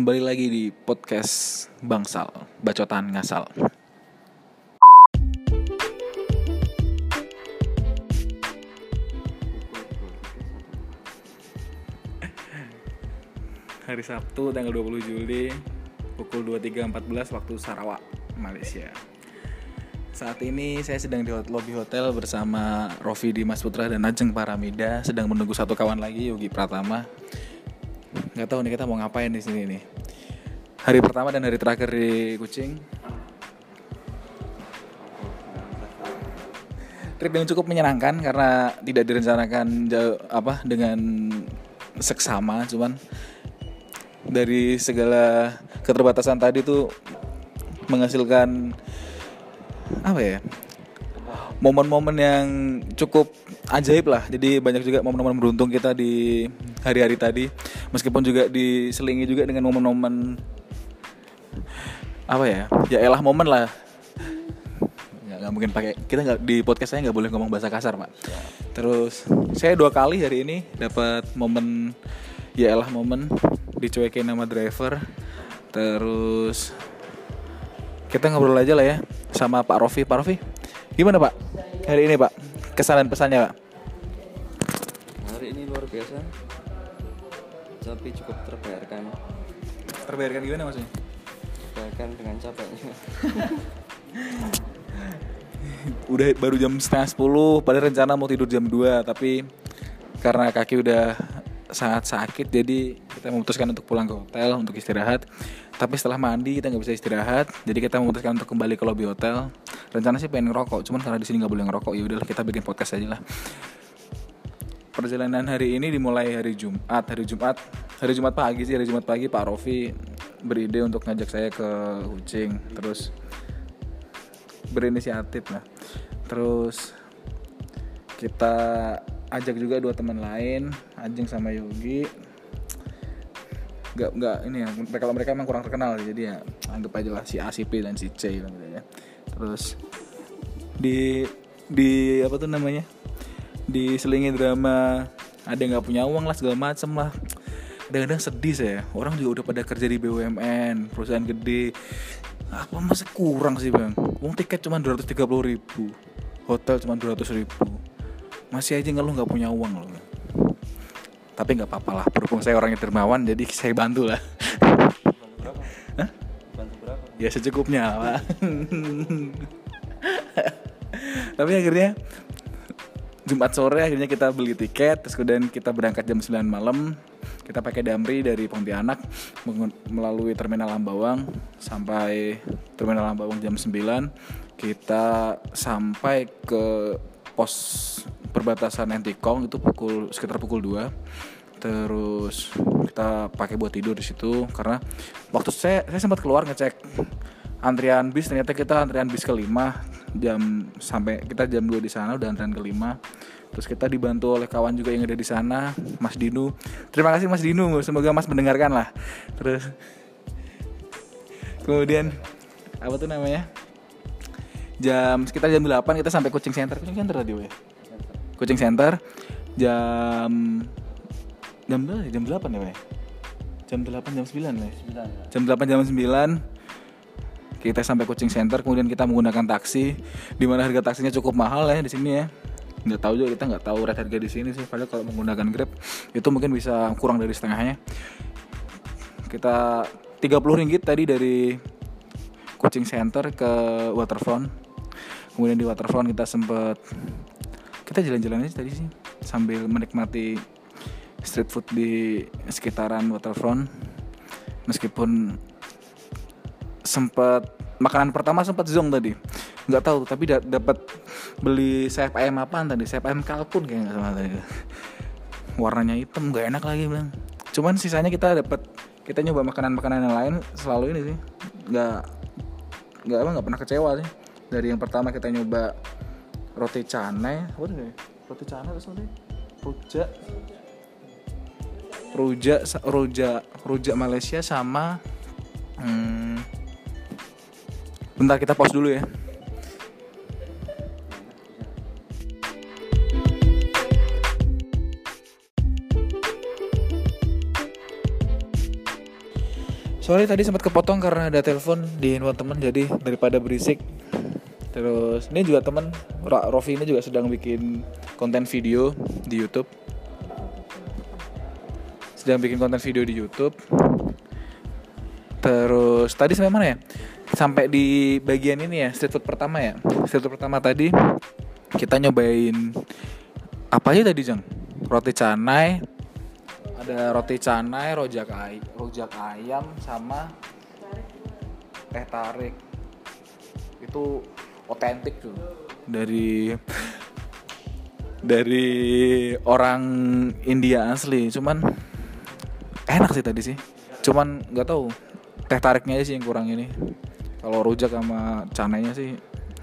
Kembali lagi di podcast Bangsal, Bacotan Ngasal. Hari Sabtu tanggal 20 Juli pukul 23.14 waktu Sarawak, Malaysia. Saat ini saya sedang di lobi hotel bersama Rofi Dimas Putra dan Ajeng Paramida, sedang menunggu satu kawan lagi, Yogi Pratama. Nggak tahu nih kita mau ngapain di sini nih. Hari pertama dan hari terakhir di Kucing. Trip yang cukup menyenangkan karena tidak direncanakan dengan seksama, cuman dari segala keterbatasan tadi tuh menghasilkan momen-momen yang cukup ajaib lah. Jadi banyak juga momen-momen beruntung kita di hari-hari tadi, meskipun juga diselingi juga dengan momen-momen momen lah. Nggak mungkin di podcast saya nggak boleh ngomong bahasa kasar, Pak. Terus saya 2 kali hari ini dapat momen momen dicuekin sama driver. Terus kita ngobrol aja lah ya sama Pak Rofi. Pak Rofi, gimana Pak hari ini Pak? Kesan dan pesannya Pak? Hari ini luar biasa, tapi cukup terbayarkan. Terbayarkan gimana maksudnya? Terbayarkan dengan capeknya. Udah baru jam 9:30, padahal rencana mau tidur jam 2, tapi karena kaki udah sangat sakit, jadi kita memutuskan untuk pulang ke hotel untuk istirahat. Tapi setelah mandi kita nggak bisa istirahat, jadi kita memutuskan untuk kembali ke lobi hotel. Rencana sih pengen ngerokok, cuman karena di sini nggak boleh ngerokok, ya udahlah kita bikin podcast aja lah. Perjalanan hari ini dimulai hari Jumat pagi Pak Rofi beride untuk ngajak saya ke Kucing, terus berinisiatif lah. Terus kita ajak juga 2 teman lain, Ajeng sama Yogi. Mereka emang kurang terkenal, jadi ya anggap aja lah si A, si P dan si C gitu ya. Terus diselingi drama, ada yang nggak punya uang lah segala macem lah. Kadang-kadang sedih saya, orang juga udah pada kerja di BUMN, perusahaan gede, apa masih kurang sih bang? Uang tiket cuma 230.000, hotel cuma 200.000, masih aja nggak punya uang loh. Tapi nggak apa-apa lah, berhubung saya orangnya dermawan, jadi saya bantu lah. Bantu berapa? Ya secukupnya Pak. Tapi akhirnya Jumat sore akhirnya kita beli tiket, terus kemudian kita berangkat jam 9 malam. Kita pakai Damri dari Pontianak melalui Terminal Lambawang sampai Terminal Lambawang jam 9. Kita sampai ke pos perbatasan Entikong itu sekitar pukul 2. Terus kita pakai buat tidur di situ karena waktu saya sempat keluar ngecek antrian bis, ternyata kita antrian bis ke-5 kita jam 2 di sana udah antrian ke-5. Terus kita dibantu oleh kawan juga yang ada di sana, Mas Dinu. Terima kasih Mas Dinu, semoga Mas mendengarkan lah. Terus kemudian sekitar jam 8 kita sampai Kucing Center tadi ya. Kucing Center jam 8 ya Pak? Jam 9 lah. Jam 8 jam 9 kita sampai Kucing Center, kemudian kita menggunakan taksi, di mana harga taksinya cukup mahal ya di sini ya. Kita nggak tahu rate harga di sini sih, padahal kalau menggunakan Grab itu mungkin bisa kurang dari setengahnya. Kita 30 ringgit tadi dari Kucing Center ke Waterfront. Kemudian di Waterfront kita jalan-jalan aja tadi sih sambil menikmati street food di sekitaran Waterfront. Meskipun makanan pertama sempat zonk tadi, nggak tahu, tapi dapat beli sayap ayam apaan tadi, sayap ayam kalkun kayak nggak salah tadi, warnanya hitam, nggak enak lagi bang. Cuman sisanya kita nyoba makanan yang lain, selalu ini sih nggak pernah kecewa sih. Dari yang pertama kita nyoba roti canai, terus rujak Malaysia sama bentar kita pause dulu ya. Sorry tadi sempat kepotong karena ada telepon di handphone teman, jadi daripada berisik. Terus ini juga teman Rofi ini juga sedang bikin konten video di YouTube. Terus tadi sampai mana ya? Sampai di bagian ini ya, street food pertama ya. Street food pertama tadi kita nyobain apa aja tadi, Jeng? Roti canai, rojak ayam sama teh tarik. Itu otentik tuh. Dari orang India asli. Cuman enak sih tadi sih. Cuman nggak tahu teh tariknya aja sih yang kurang ini. Kalau rujak sama canainya sih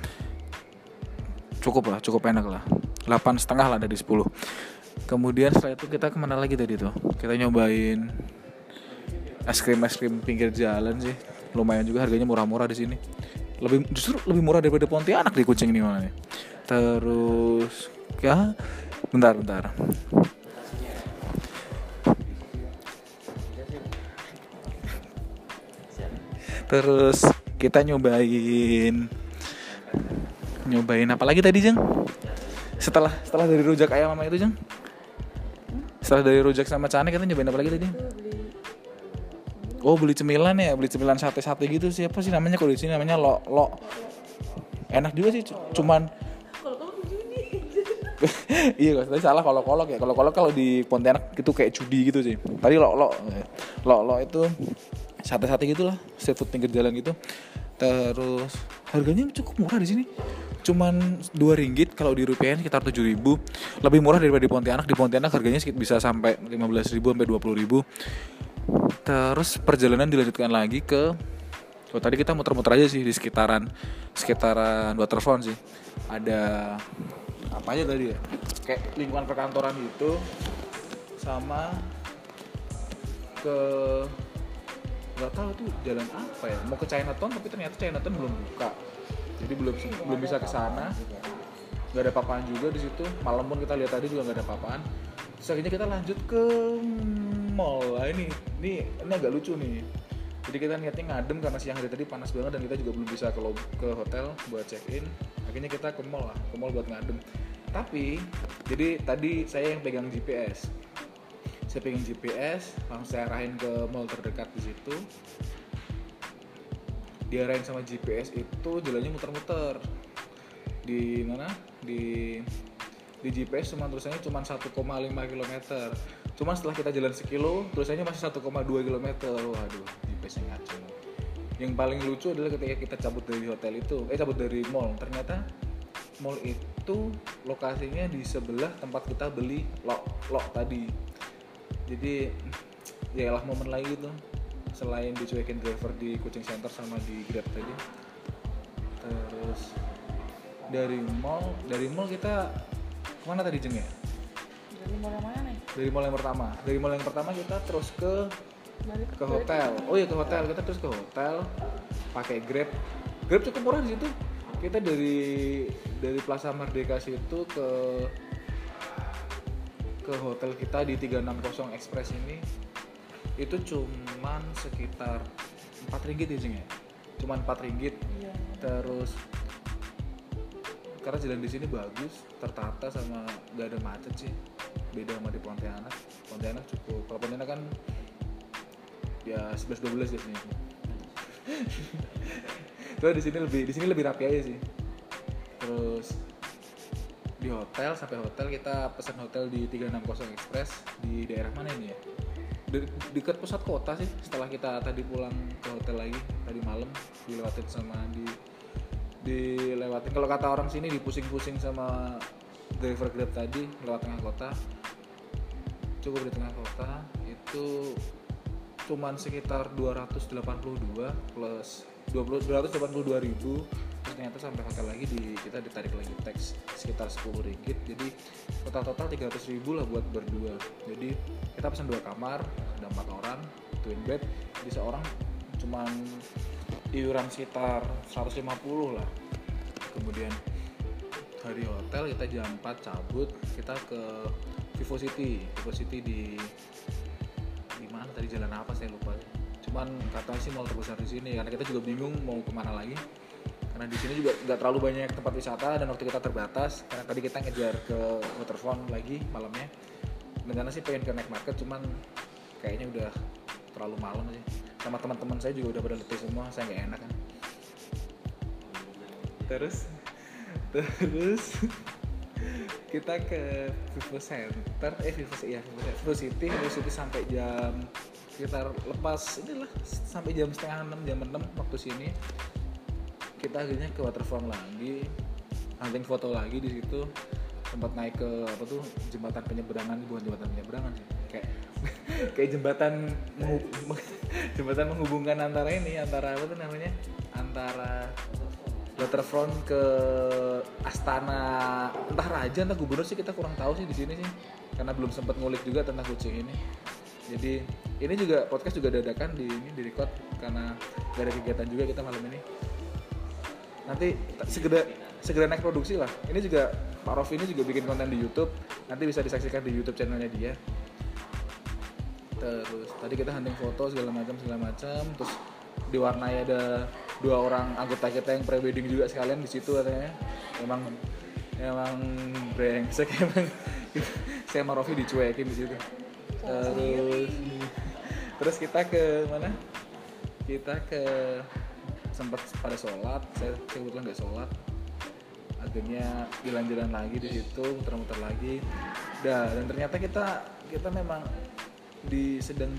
cukup enak lah. 8,5 lah dari 10. Kemudian setelah itu kita kemana lagi tadi tuh? Kita nyobain es krim pinggir jalan sih. Lumayan juga harganya murah-murah di sini. Justru lebih murah daripada Pontianak di Kucing ini malah. Terus ya bentar. Terus kita nyobain apa lagi tadi, Jeng? Setelah dari rujak ayam sama itu, Jeng? Setelah dari rujak sama canai kita nyobain apa lagi tadi? Oh, beli cemilan sate gitu. Siapa sih namanya kalau di sini namanya lo. Enak juga sih, cuman iya, tadi salah kolok ya. Kalau di Pontianak itu kayak judi gitu sih. Tadi lo itu sate gitulah, street food pinggir jalan gitu. Terus harganya cukup murah di sini. Cuman Rp2 kalau di rupiahin sekitar 7.000. Lebih murah daripada di Pontianak. Di Pontianak harganya bisa sampai 15.000 sampai 20.000. Terus perjalanan dilanjutkan lagi ke tadi kita muter-muter aja sih di sekitaran Waterfront sih. Ada apa aja tadi ya? Kayak lingkungan perkantoran gitu, sama ke nggak tahu tuh jalan apa ya, mau ke Chinatown tapi ternyata Chinatown belum buka, jadi belum bisa ke sana. Nggak ada apa-apaan juga di situ. Malam pun kita lihat tadi juga nggak ada apa-apaan. Terus akhirnya kita lanjut ke mall. Ini agak lucu nih. Jadi kita niatnya ngadem karena siang hari tadi panas banget dan kita juga belum bisa ke hotel buat check in. Akhirnya kita ke mall buat ngadem. Tapi jadi tadi saya yang pegang GPS. Langsung saya arahin ke mall terdekat di situ. Diarahin sama GPS itu jalannya muter-muter. Di mana? Di GPS tulisannya cuma 1,5 km. Cuman setelah kita jalan sekilo, tulisannya masih 1,2 km. Waduh, GPS-nya ngaco. Yang paling lucu adalah ketika kita cabut dari mall. Ternyata mall itu lokasinya di sebelah tempat kita beli lo tadi. Jadi yalah momen lagi tuh, selain dicuekin driver di Kucing Center sama di Grab tadi. Terus dari mall kita kemana tadi, Jeng ya? Dari mall yang mana nih? Dari mall yang pertama kita terus ke hotel. Oh iya, ke hotel. Kita terus ke hotel pakai Grab cukup murah di situ. Kita dari Plaza Merdeka situ ke hotel kita di 360 Express ini itu cuman sekitar Rp4 ya, Jeng ya? Cuman Rp4. Iya. Terus karena jalan di sini bagus, tertata sama nggak ada macet sih. Beda sama di Pontianak cukup. Kalau Pontianak kan ya 11-12 ya sini. Terus di sini lebih rapi aja sih. Terus sampai hotel kita pesan hotel di 360 Express di daerah mana ini ya? Dekat pusat kota sih. Setelah kita tadi pulang ke hotel lagi tadi malam, dilewatin kalau kata orang sini dipusing-pusing sama driver Grab tadi lewat tengah kota. Cukup di tengah kota itu cuman sekitar 282 plus 282.000. Terus ternyata sampai hotel lagi kita ditarik lagi tax sekitar Rp10. Jadi total 300.000 lah buat berdua. Jadi kita pesan 2 kamar, ada 4 orang, twin bed. Jadi seorang cuman iuran sekitar 150 lah. Kemudian hari hotel kita jam 4 cabut, kita ke Vivo City di mana tadi, jalan apa saya lupa. Cuman katanya sih mall terbesar di sini, karena kita juga bingung mau kemana lagi. Karena di sini juga nggak terlalu banyak tempat wisata dan waktu kita terbatas. Karena tadi kita ngejar ke Waterfront lagi malamnya. Rencana sih pengen ke night market, cuman kayaknya udah terlalu malam sih. Sama teman-teman saya juga udah pada letih semua, saya nggak enak kan. Terus kita ke Vivo Center, Vivo City sampai jam sekitar lepas inilah sampai jam setengah 6, jam 6 waktu sini. Kita akhirnya ke Waterfront lagi, hunting foto lagi di situ. Sempat naik ke apa tuh jembatan penyeberangan, bukan jembatan penyeberangan sih, kayak jembatan menghubungkan antara apa tuh namanya, antara Waterfront ke Astana, entah raja entah gubernur sih, kita kurang tahu sih di sini sih, karena belum sempat ngulik juga tentang kucing ini. Jadi ini juga podcast juga dadakan di record karena gak ada kegiatan juga kita malam ini. Nanti segera naik produksi lah. Ini juga Pak Rofi ini juga bikin konten di YouTube, nanti bisa disaksikan di YouTube channelnya dia. Terus tadi kita hunting foto segala macam, terus diwarnai ada 2 orang anggota kita yang pre-wedding juga sekalian di situ katanya. Emang brengsek emang. Saya sama Rofi dicuekin di situ. Terus kita ke mana? Kita ke sempat pada sholat, saya kebetulan nggak sholat. Akhirnya jalan-jalan lagi di situ, muter-muter lagi. Dan ternyata kita memang sedang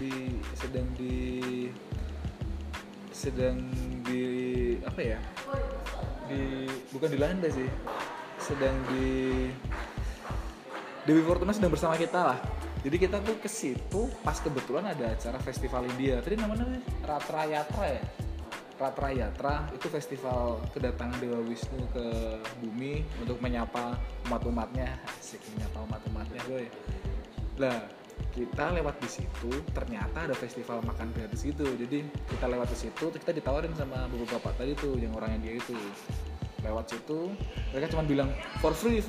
di apa ya? Bukan dilanda sih. Sedang di Dewi Fortuna sedang bersama kita lah. Jadi kita tuh ke situ pas kebetulan ada acara festival India. Tadi namanya Ratra Yatra ya. Ratra Yatra itu festival kedatangan Dewa Wisnu ke bumi untuk menyapa umat-umatnya. Asik, menyapa umat-umatnya gue. Lah, kita lewat di situ ternyata ada festival makan gratis gitu. Jadi kita lewat ke situ, terus kita ditawarin sama bapak-bapak tadi tuh yang orangnya dia itu. Lewat situ, mereka cuma bilang for free.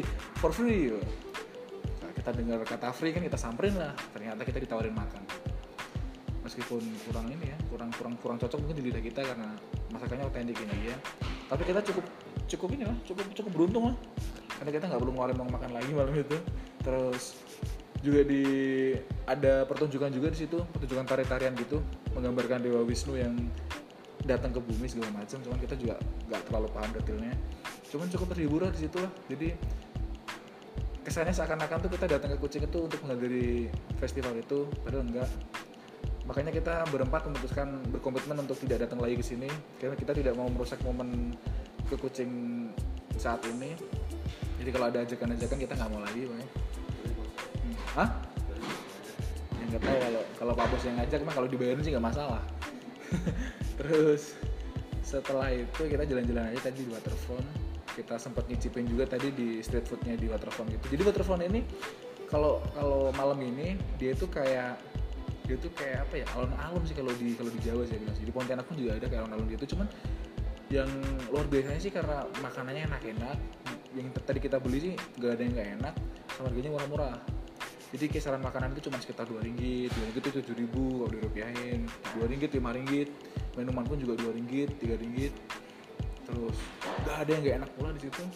Nah, kita dengar kata free kan kita samperin lah. Ternyata kita ditawarin makan. Meskipun kurang cocok mungkin di lidah kita karena masakannya otentik ini ya. Tapi kita cukup beruntung lah. Karena kita nggak perlu ngeluarin uang makan lagi malam itu. Terus juga ada pertunjukan juga di situ, pertunjukan tari-tarian gitu, menggambarkan Dewa Wisnu yang datang ke bumi segala macam. Cuman kita juga nggak terlalu paham detailnya. Cuman cukup terhibur lah di situ lah. Jadi kesannya seakan-akan tuh kita datang ke Kucing itu untuk menghadiri festival itu, padahal enggak. Makanya kita berempat memutuskan berkomitmen untuk tidak datang lagi ke sini karena kita tidak mau merusak momen ke Kucing saat ini. Jadi kalau ada ajakan-ajakan kita nggak mau lagi, Bang. Hah? Ya nggak tahu kalau Pak Bos yang ngajak, mah kalau dibayarin sih nggak masalah. Terus setelah itu kita jalan-jalan aja tadi di Waterfront. Kita sempat nyicipin juga tadi di street foodnya di Waterfront gitu. Jadi Waterfront ini kalau malam ini dia tuh kayak apa ya, alun-alun sih kalau di Jawa saya bilang sih. Di Pontianak pun juga ada kayak alun-alun gitu, cuman yang luar biasanya sih karena makanannya enak-enak. Yang tadi kita beli sih gak ada yang gak enak, sama harganya murah-murah. Jadi kisaran makanan itu cuma sekitar Rp2, itu 7.000 kalau dirupiahin, Rp2, Rp5. Minuman pun juga Rp2, Rp3. Terus gak ada yang gak enak pula di situ.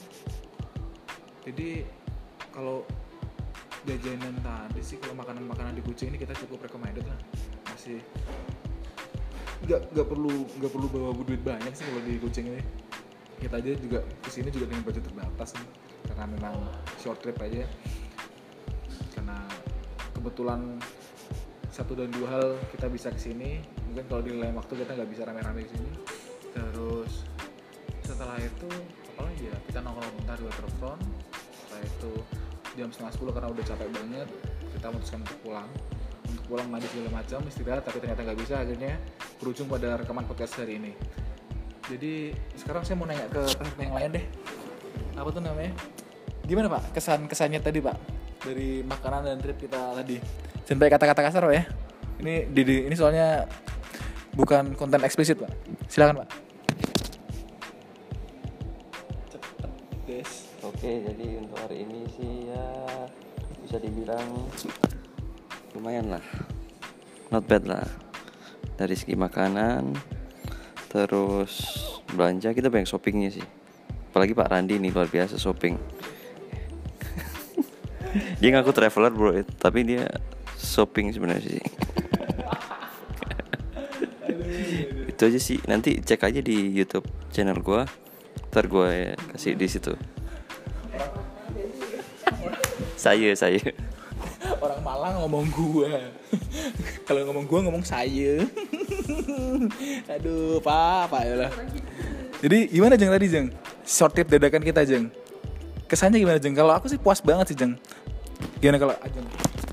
Jadi kalau jajanan tadi sih, kalau makanan di Kucing ini kita cukup recommended lah. Masih nggak perlu bawa duit banyak sih kalau di Kucing ini. Kita aja juga kesini juga dengan budget terbatas nih, karena memang short trip aja. Karena kebetulan 1 dan 2 hal kita bisa kesini. Mungkin kalau di lain waktu kita nggak bisa rame-rame kesini. Terus setelah itu apa lagi ya? Kita nongkrong bentar di Waterfront. Setelah itu jam 9:30 karena udah capek banget, kita memutuskan untuk pulang mandi segala macam, istirahat, tapi ternyata nggak bisa. Akhirnya berujung pada rekaman podcast hari ini. Jadi sekarang saya mau nanya ke peserta yang lain deh, apa tuh namanya, gimana Pak kesannya tadi Pak dari makanan dan trip kita tadi? Jangan pakai kata-kata kasar Pak ya, ini soalnya bukan konten eksplisit Pak. Silakan Pak. Cepet guys. Oke, jadi untuk hari ini sih ya bisa dibilang lumayan lah, not bad lah. dari segi makanan, terus belanja kita banyak shoppingnya sih. Apalagi Pak Randi nih luar biasa shopping. Dia ngaku traveler bro, tapi dia shopping sebenarnya sih. Itu aja sih. Nanti cek aja di YouTube channel gue. Ntar gue kasih di situ. Saya. Orang Malang ngomong gua. Kalau ngomong gua ngomong saya. Aduh, Pak ya lah. Jadi gimana Jeng tadi Jeng? Short tip dadakan kita Jeng. Kesannya gimana Jeng? Kalau aku sih puas banget sih Jeng. Gimana kalau Jeng?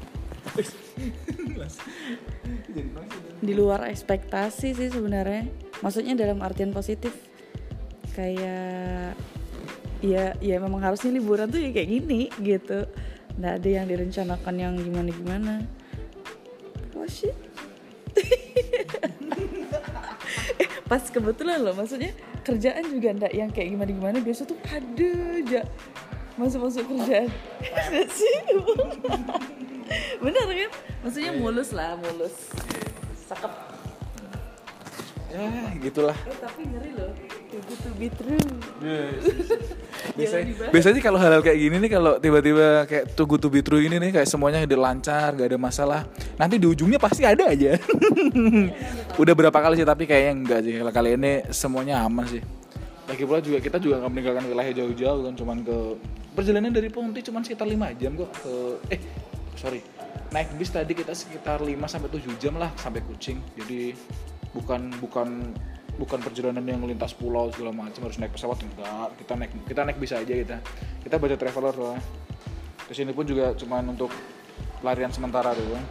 Di luar ekspektasi sih sebenarnya. Maksudnya dalam artian positif. Kayak ya memang harusnya liburan tuh ya kayak gini gitu. Nggak ada yang direncanakan yang gimana-gimana. Oh shit. Pas kebetulan loh, maksudnya kerjaan juga nggak yang kayak gimana-gimana. Biasa tuh ada aja masuk kerjaan. Nggak sih? Bener kan? Maksudnya mulus. Cakep. Ya gitulah. Tapi ngeri loh. To be true. Biasanya kalau hal-hal kayak gini nih, kalau tiba-tiba kayak too good to be true ini nih, kayak semuanya udah lancar, gak ada masalah, nanti di ujungnya pasti ada aja. Udah berapa kali sih, tapi kayaknya enggak sih. Kalau kali ini semuanya aman sih. Lagi pula juga kita juga nggak meninggalkan wilayah jauh-jauh kan, cuman ke perjalanan dari Ponti cuman sekitar 5 jam kok naik bis tadi kita sekitar 5-7 jam lah sampai Kucing. Jadi bukan perjalanan yang lintas pulau segala macam, harus naik pesawat, enggak. Kita naik bis aja kita baca traveler loh. Kesini pun juga cuman untuk pelarian sementara doang.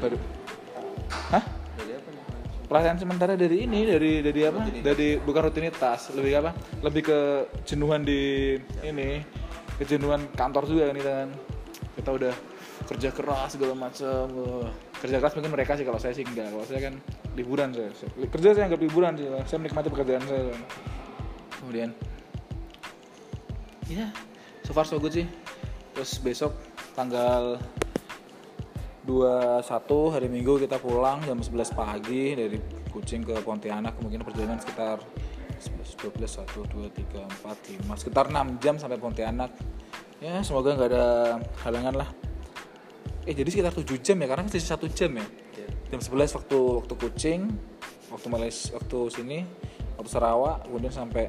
Pelarian sementara dari ini, dari apa? Dari bukan rutinitas, lebih ke jenuhan di ini, kejenuhan kantor juga kan kita udah kerja keras segala macam. Kerja keras mungkin mereka sih, kalau saya sih enggak. Kalau saya kan liburan, kerja saya anggap liburan sih, saya menikmati pekerjaan saya. Kemudian ya so far so good sih. Terus besok tanggal 21 hari Minggu kita pulang jam 11 pagi dari Kucing ke Pontianak. Mungkin perjalanan sekitar 11, 12, 1, 2, 3, 4, 5 sekitar 6 jam sampai Pontianak. Ya semoga gak ada halangan lah. Jadi sekitar 7 jam ya, karena sisa 1 jam ya. Jam 11 waktu Kucing, waktu Malaysia, waktu sini, waktu Sarawak, kemudian sampai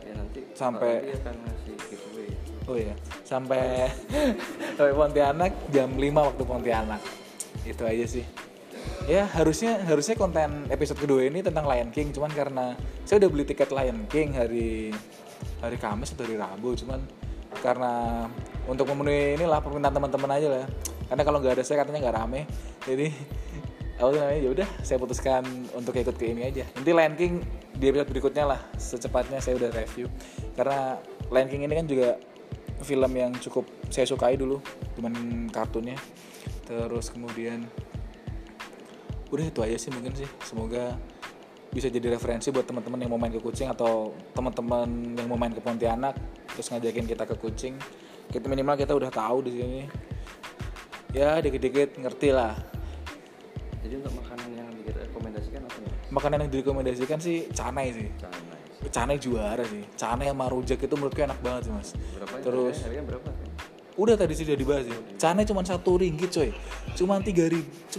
sampai Pontianak jam 5 waktu Pontianak. Itu aja sih. Ya harusnya konten episode kedua ini tentang Lion King, cuman karena saya udah beli tiket Lion King hari Kamis atau hari Rabu, cuman karena untuk memenuhi inilah permintaan teman-teman aja lah. Karena kalau nggak ada saya katanya nggak rame, jadi ya udah saya putuskan untuk ikut ke ini aja. Nanti Lion King di episode berikutnya lah, secepatnya saya udah review. Karena Lion King ini kan juga film yang cukup saya sukai dulu, cuman kartunnya. Terus kemudian udah itu aja sih mungkin sih. Semoga bisa jadi referensi buat teman-teman yang mau main ke Kucing atau teman-teman yang mau main ke Pontianak terus ngajakin kita ke Kucing. Kita minimal kita udah tahu di sini. Ya dikit-dikit ngerti lah. Jadi untuk makanan yang direkomendasikan apa ya? Makanan yang direkomendasikan sih canai sih. Canai juara sih. Canai sama rujak itu menurutku enak banget sih mas. Terus harganya berapa? Udah tadi sih udah dibahas ya. Canai cuma RM1 coy. Cuma 3.000.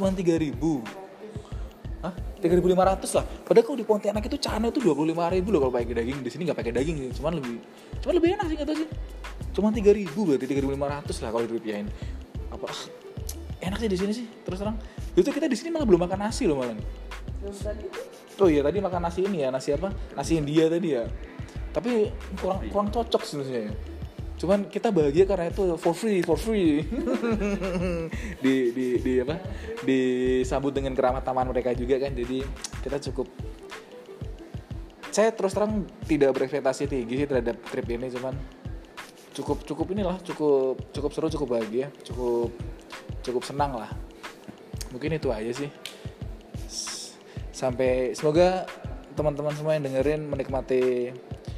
Hah? 3.500 lah. Padahal kalau di Pontianak itu canai itu 25.000 loh kalau pakai daging. Di sini nggak pakai daging sih. Cuman lebih enak sih nggak tahu sih. Cuma 3.000 berarti 3.500 lah kalau dirupiahin. Apa? Enak sih di sini sih. Terus terang. Itu kita di sini malah belum makan nasi loh malah. Oh iya tadi makan nasi ini ya, nasi apa? Nasi India tadi ya. Tapi kurang cocok sebenarnya. Cuman kita bahagia karena itu for free. di apa? Disambut dengan keramat taman mereka juga kan. Jadi kita saya terus terang tidak berekspektasi tinggi sih terhadap trip ini, cuman cukup inilah, cukup seru, cukup bahagia, cukup senang lah. Mungkin itu aja sih. Sampai semoga teman-teman semua yang dengerin menikmati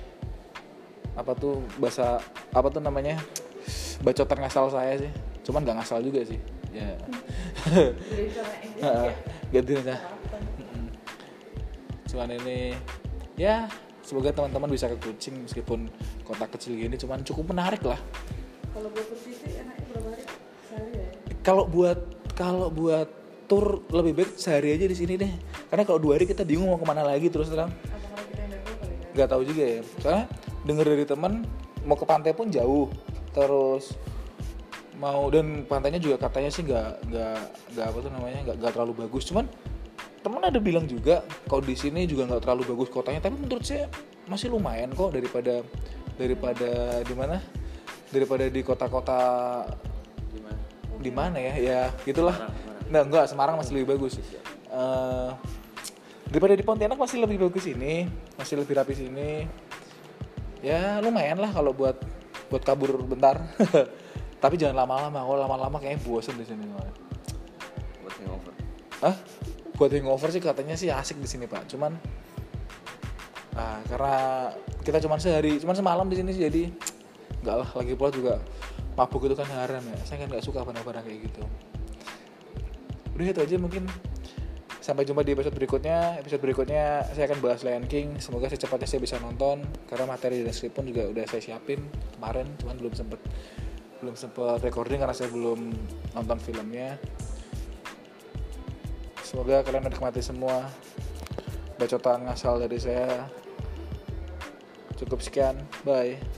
bacotan ngasal saya sih. Cuman nggak ngasal juga sih. Ya. Ganti aja. Cuman ini ya semoga teman-teman bisa ke Kucing meskipun kota kecil gini, cuman cukup menarik lah. Kalau buat persisi enaknya berapa hari sehari ya? Kalau buat tur lebih baik sehari aja di sini deh, karena kalau 2 hari kita bingung mau kemana lagi terus terang. Apakah kita yang dapat kali ya? Nggak tahu juga ya, soalnya denger dari teman mau ke pantai pun jauh, terus mau dan pantainya juga katanya sih nggak apa tuh namanya nggak terlalu bagus. Cuman teman ada bilang juga kalau di sini juga nggak terlalu bagus kotanya, tapi menurut saya masih lumayan kok daripada di mana, daripada di kota-kota di mana ya gitulah. Enggak, Semarang masih lebih bagus. Daripada di Pontianak masih lebih bagus ini, masih lebih rapi sini. Ya lumayan lah kalau buat kabur bentar. Tapi jangan lama-lama. Kalau lama-lama kayaknya bosen di sini. Buat hangover. Buat hangover sih katanya sih asik di sini Pak. Cuman karena kita cuma semalam di sini jadi enggak lah. Lagi pula juga mabuk itu kan haram ya. Saya kan enggak suka barang-barang kayak gitu. Udah itu aja mungkin. Sampai jumpa di episode berikutnya. Episode berikutnya saya akan bahas Lion King. Semoga secepatnya saya bisa nonton, karena materi dan skrip pun juga udah saya siapin kemarin, cuman belum sempet recording karena saya belum nonton filmnya. Semoga kalian menikmati semua bacotan ngasal dari saya. Cukup sekian, bye.